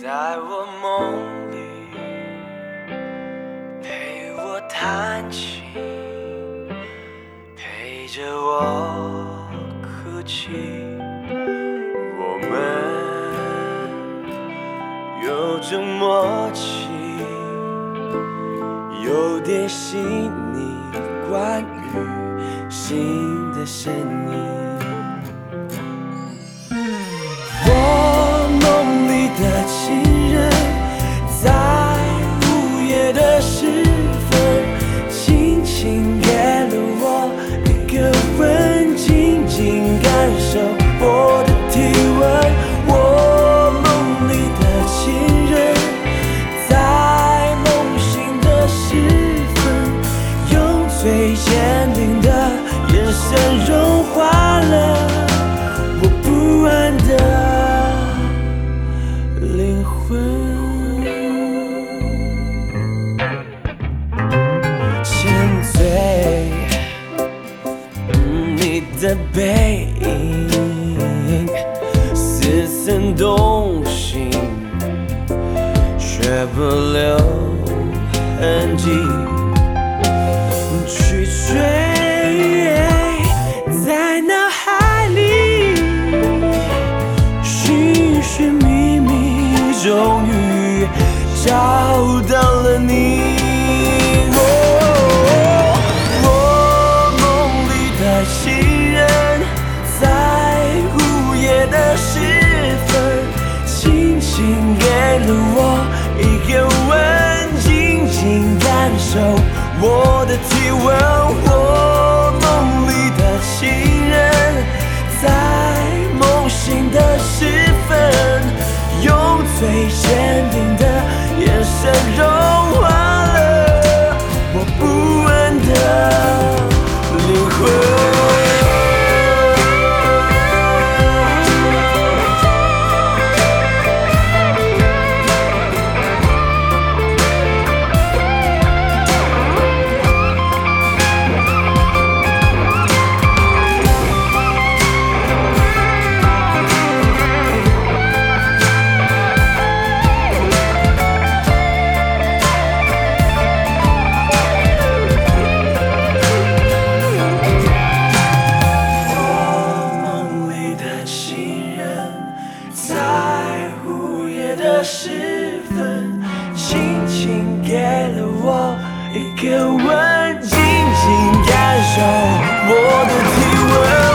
在我梦里陪我弹琴，陪着我哭泣。我们有着默契，有点细腻，关于心的声音。我梦里的情人，在午夜的时分，轻轻给了我一个吻，紧紧感受我的体温。我梦里的情人，在梦醒的时分，用最坚定的眼神融化了我不安的灵魂。沉醉你的背影，似曾动心，却不留痕迹。去追，在脑海里寻寻觅觅，终于找到了你。我梦里的情人，在午夜的时分，轻轻给了我一个吻，紧紧感受我的体温。我梦里的情人，在梦醒的时分，用最坚定的眼神融化了我不安的灵魂。的时分，轻轻给了我一个吻，紧紧感受我的体温。